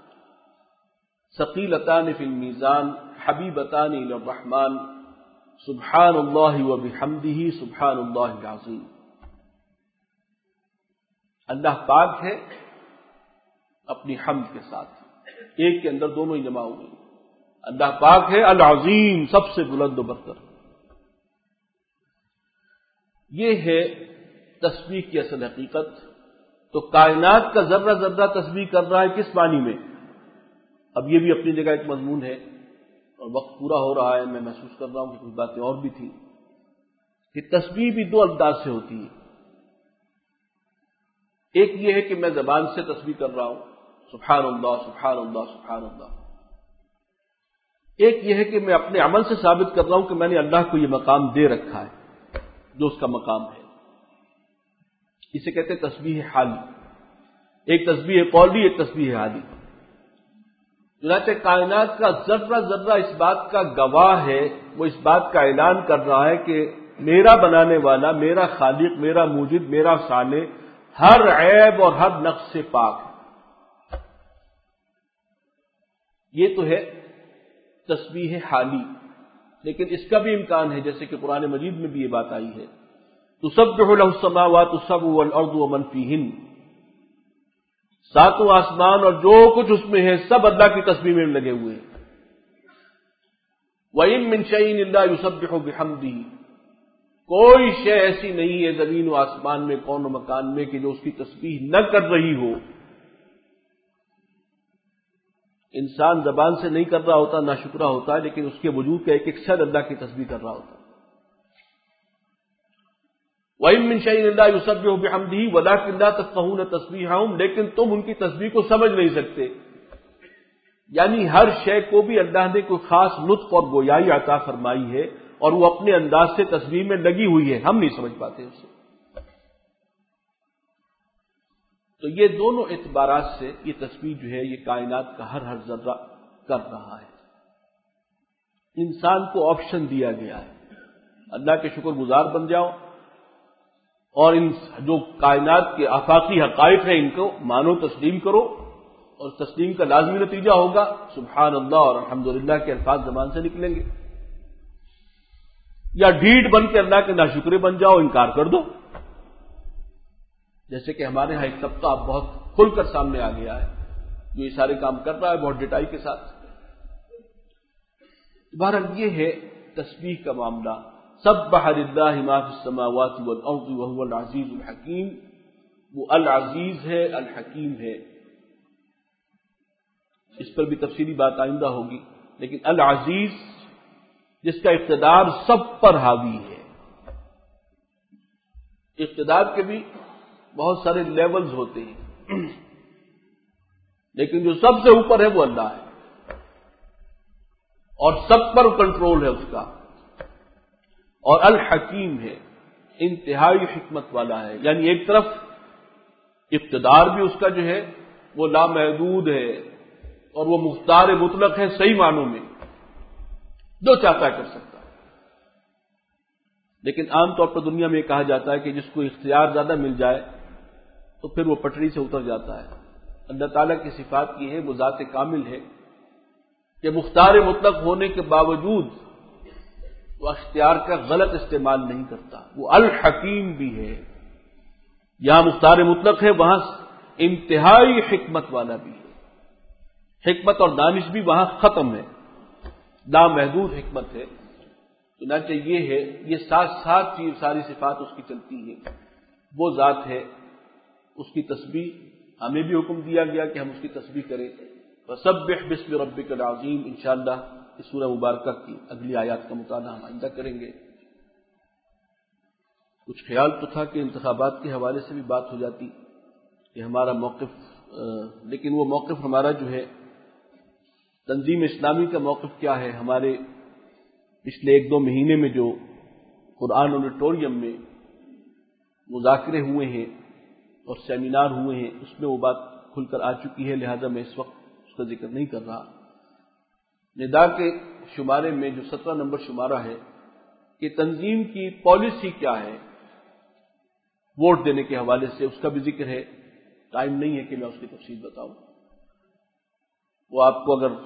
Speaker 2: ثقیلتان فی المیزان حبیبتان الی الرحمن سبحان اللہ وبحمدہ سبحان اللہ العظیم۔ اللہ پاک ہے اپنی حمد کے ساتھ، ایک کے اندر دونوں ہی جمع ہوئے۔ اللہ پاک ہے العظیم، سب سے بلند و برتر۔ یہ ہے تسبیح کی اصل حقیقت۔ تو کائنات کا ذرہ ذرہ تسبیح کر رہا ہے کس معنی میں؟ اب یہ بھی اپنی جگہ ایک مضمون ہے، اور وقت پورا ہو رہا ہے، میں محسوس کر رہا ہوں کہ کچھ باتیں اور بھی تھیں کہ تسبیح بھی دو انداز سے ہوتی ہے۔ ایک یہ ہے کہ میں زبان سے تسبیح کر رہا ہوں، سبحان اللہ سبحان اللہ سبحان اللہ۔ ایک یہ ہے کہ میں اپنے عمل سے ثابت کر رہا ہوں کہ میں نے اللہ کو یہ مقام دے رکھا ہے جو اس کا مقام ہے۔ اسے کہتے ہیں تسبیح حالی، ایک تسبیح قولی، ایک تسبیح حالی۔ چنانچہ کائنات کا ذرہ ذرہ اس بات کا گواہ ہے، وہ اس بات کا اعلان کر رہا ہے کہ میرا بنانے والا، میرا خالق، میرا موجد، میرا صانع ہر عیب اور ہر نقص سے پاک ہے۔ یہ تو ہے تسبیح حالی، لیکن اس کا بھی امکان ہے، جیسے کہ قرآن مجید میں بھی یہ بات آئی ہے، تسبح له السماوات السبع والارض ومن فیہن، ساتوں آسمان اور جو کچھ اس میں ہے سب اللہ کی تسبیح میں لگے ہوئے ہیں۔ وَإِن مِّن شَيْءٍ إِلَّا يُسَبِّحُ بِحَمْدِهِ، کوئی شے ایسی نہیں ہے زمین و آسمان میں، کون و مکان میں، کہ جو اس کی تسبیح نہ کر رہی ہو۔ انسان زبان سے نہیں کر رہا ہوتا، ناشکرا ہوتا ہے، لیکن اس کے وجود کا ایک ایک شد اللہ کی تسبیح کر رہا ہوتا ہے۔ وَإِن مِّن شَيْءٍ إِلَّا يُسَبِّحُ بِحَمْدِهِ وَلَٰكِن لَّا تَفْقَهُونَ تَسْبِيحَهُمْ، لیکن تم ان کی تسبیح کو سمجھ نہیں سکتے۔ یعنی ہر شے کو بھی اللہ نے کوئی خاص لطف اور گویائی عطا فرمائی ہے، اور وہ اپنے انداز سے تسبیح میں لگی ہوئی ہے، ہم نہیں سمجھ پاتے اسے۔ تو یہ دونوں اعتبارات سے یہ تسبیح جو ہے یہ کائنات کا ہر ہر ذرہ کر رہا ہے۔ انسان کو آپشن دیا گیا ہے، اللہ کے شکر گزار بن جاؤ اور ان جو کائنات کے آفاقی حقائق ہیں ان کو مانو، تسلیم کرو، اور تسلیم کا لازمی نتیجہ ہوگا سبحان اللہ اور الحمدللہ کے الفاظ زبان سے نکلیں گے، یا ڈھیٹ بن کے اللہ کے ناشکرے بن جاؤ، انکار کر دو۔ جیسے کہ ہمارے ہاں ایک طبقہ اب بہت کھل کر سامنے آ گیا ہے جو یہ سارے کام کر رہا ہے بہت ڈٹائی کے ساتھ۔ بہرحال یہ ہے تسبیح کا معاملہ۔ سبح للہ ما فی السماوات والارض وهو العزیز الحکیم، وہ العزیز ہے، الحکیم ہے۔ اس پر بھی تفصیلی بات آئندہ ہوگی، لیکن العزیز جس کا اقتدار سب پر حاوی ہے۔ اقتدار کے بھی بہت سارے لیولز ہوتے ہیں، لیکن جو سب سے اوپر ہے وہ اللہ ہے، اور سب پر کنٹرول ہے اس کا، اور الحکیم ہے، انتہائی حکمت والا ہے۔ یعنی ایک طرف اقتدار بھی اس کا جو ہے وہ لامحدود ہے، اور وہ مختار مطلق ہے صحیح معنوں میں، جو چاہتا ہے کر سکتا ہے۔ لیکن عام طور پر دنیا میں کہا جاتا ہے کہ جس کو اختیار زیادہ مل جائے تو پھر وہ پٹری سے اتر جاتا ہے۔ اللہ تعالیٰ کی صفات یہ ہے، وہ ذات کامل ہے کہ مختار مطلق ہونے کے باوجود وہ اختیار کا غلط استعمال نہیں کرتا، وہ الحکیم بھی ہے۔ یہاں مختار مطلق ہے، وہاں انتہائی حکمت والا بھی ہے، حکمت اور دانش بھی وہاں ختم ہے، لامحدود حکمت ہے۔ چنانچہ یہ ہے، یہ ساتھ ساتھ چیز ساری صفات اس کی چلتی ہیں، وہ ذات ہے، اس کی تسبیح ہمیں بھی حکم دیا گیا کہ ہم اس کی تسبیح کریں۔ فسبح باسم ربک العظیم، انشاءاللہ اس سورہ مبارکہ کی اگلی آیات کا مطالعہ ہم آئندہ کریں گے۔ کچھ خیال تو تھا کہ انتخابات کے حوالے سے بھی بات ہو جاتی کہ ہمارا موقف، لیکن وہ موقف ہمارا جو ہے تنظیم اسلامی کا موقف کیا ہے۔ ہمارے پچھلے ایک دو مہینے میں جو قرآن آڈیٹوریم میں مذاکرے ہوئے ہیں اور سیمینار ہوئے ہیں، اس میں وہ بات کھل کر آ چکی ہے، لہذا میں اس وقت اس کا ذکر نہیں کر رہا۔ ندا کے شمارے میں جو سترہ نمبر شمارہ ہے کہ تنظیم کی پالیسی کیا ہے ووٹ دینے کے حوالے سے، اس کا بھی ذکر ہے. ٹائم نہیں ہے کہ میں اس کی تفصیل بتاؤں. وہ آپ کو اگر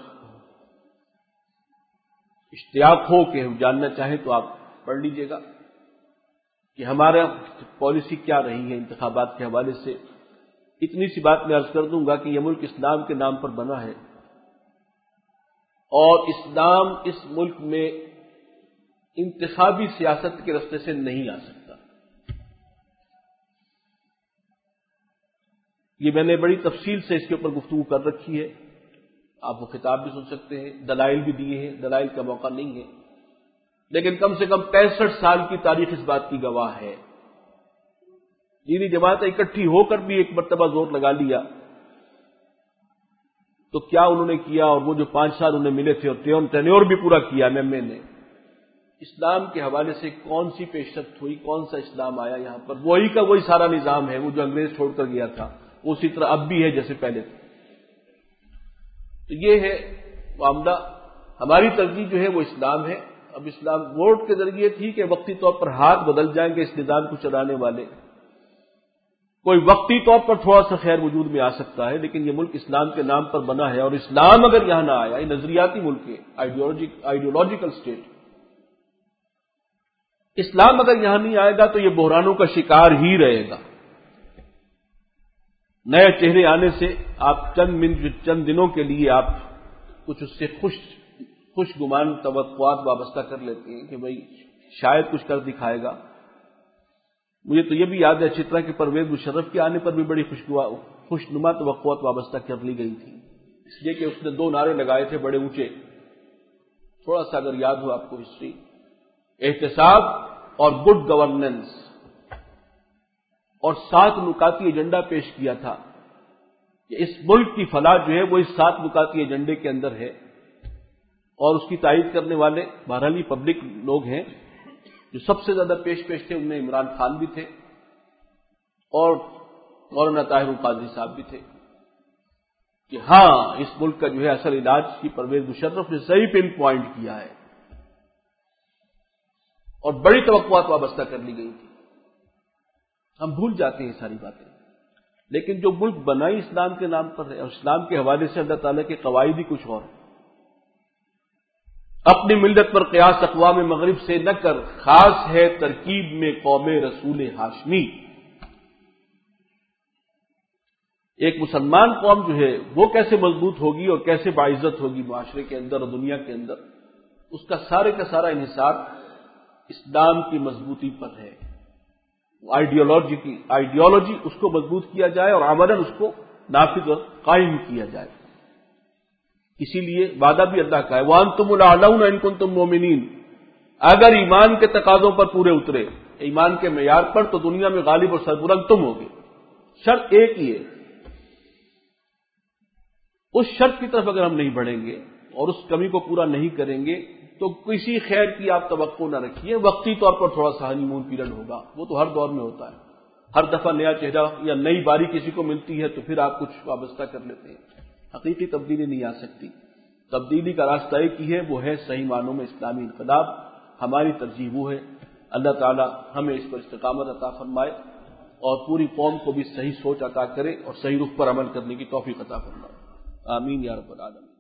Speaker 2: اشتیاق ہو کہ جاننا چاہیں تو آپ پڑھ لیجئے گا کہ ہمارا پالیسی کیا رہی ہے انتخابات کے حوالے سے. اتنی سی بات میں عرض کر دوں گا کہ یہ ملک اسلام کے نام پر بنا ہے اور اسلام اس ملک میں انتخابی سیاست کے راستے سے نہیں آ سکتا. یہ میں نے بڑی تفصیل سے اس کے اوپر گفتگو کر رکھی ہے، آپ وہ خطاب بھی سن سکتے ہیں، دلائل بھی دیے ہیں. دلائل کا موقع نہیں ہے، لیکن کم سے کم پینسٹھ سال کی تاریخ اس بات کی گواہ ہے. دینی جماعتیں اکٹھی ہو کر بھی ایک مرتبہ زور لگا لیا تو کیا انہوں نے کیا، اور وہ جو پانچ سال انہیں ملے تھے اور ٹینیور بھی پورا کیا ایم ایم اے نے، اسلام کے حوالے سے کون سی پیشرفت ہوئی، کون سا اسلام آیا یہاں پر؟ وہی کا وہی سارا نظام ہے، وہ جو انگریز چھوڑ کر گیا تھا اسی طرح اب بھی ہے جیسے پہلے تھا. تو یہ ہے معاملہ. ہماری ترجیح جو ہے وہ اسلام ہے. اب اسلام ووٹ کے ذریعے تھی کہ وقتی طور پر ہاتھ بدل جائیں گے اس نظام کو چلانے والے، کوئی وقتی طور پر تھوڑا سا خیر وجود میں آ سکتا ہے، لیکن یہ ملک اسلام کے نام پر بنا ہے. اور اسلام اگر یہاں نہ آیا، یہ نظریاتی ملک ہے، آئیڈیولوجیکل اسٹیٹ. اسلام اگر یہاں نہیں آئے گا تو یہ بحرانوں کا شکار ہی رہے گا. نئے چہرے آنے سے آپ چند من چند دنوں کے لیے آپ کچھ اس سے خوش خوش گمان توقعات وابستہ کر لیتے ہیں کہ بھئی شاید کچھ کر دکھائے گا. مجھے تو یہ بھی یاد ہے اچھی طرح کہ پرویز مشرف کے آنے پر بھی بڑی خوشنما توقعات وابستہ کر لی گئی تھی، اس لیے کہ اس نے دو نعرے لگائے تھے بڑے اونچے. تھوڑا سا اگر یاد ہو آپ کو ہسٹری، احتساب اور گڈ گورننس، اور سات نکاتی ایجنڈا پیش کیا تھا کہ اس ملک کی فلاح جو ہے وہ اس سات نکاتی ایجنڈے کے اندر ہے. اور اس کی تائید کرنے والے بہرحال پبلک لوگ ہیں. جو سب سے زیادہ پیش پیش تھے ان میں عمران خان بھی تھے اور مولانا طاہر القادری صاحب بھی تھے کہ ہاں اس ملک کا جو ہے اصل علاج کی پرویز مشرف نے صحیح پن پوائنٹ کیا ہے، اور بڑی توقعات وابستہ کر لی گئی تھی. ہم بھول جاتے ہیں ساری باتیں، لیکن جو ملک بنا ہی اسلام کے نام پر ہے اور اسلام کے حوالے سے اللہ تعالیٰ کے قواعد ہی کچھ اور ہیں. اپنی ملت پر قیاس اقوام مغرب سے نہ کر، خاص ہے ترکیب میں قوم رسول ہاشمی. ایک مسلمان قوم جو ہے وہ کیسے مضبوط ہوگی اور کیسے باعزت ہوگی معاشرے کے اندر اور دنیا کے اندر، اس کا سارے کا سارا انحصار اسلام کی مضبوطی پر ہے. آئیڈیالوجی کی آئیڈیالوجی اس کو مضبوط کیا جائے اور عملاً اس کو نافذ اور قائم کیا جائے. اسی لیے وعدہ بھی اللہ کا ہے، وَأَنْتُمُ الْأَعْلَوْنَ إِن كُنتُم مُؤْمِنِينَ. اگر ایمان کے تقاضوں پر پورے اترے، ایمان کے معیار پر، تو دنیا میں غالب اور سربلند تم ہوگے. شرط ایک ہی ہے، اس شرط کی طرف اگر ہم نہیں بڑھیں گے اور اس کمی کو پورا نہیں کریں گے تو کسی خیر کی آپ توقع نہ رکھیے. وقتی طور پر تھوڑا سا ہنی مون پیریڈ ہوگا، وہ تو ہر دور میں ہوتا ہے. ہر دفعہ نیا چہرہ یا نئی باری کسی کو ملتی ہے تو پھر آپ کچھ وابستہ کر لیتے ہیں. حقیقی تبدیلی نہیں آ سکتی. تبدیلی کا راستہ ایک ہی ہے، وہ ہے صحیح معنوں میں اسلامی انقلاب. ہماری ترجیح وہ ہے. اللہ تعالی ہمیں اس پر استقامت عطا فرمائے اور پوری قوم کو بھی صحیح سوچ عطا کرے اور صحیح رخ پر عمل کرنے کی توفیق عطا فرمائے. آمین یا رب العالمین.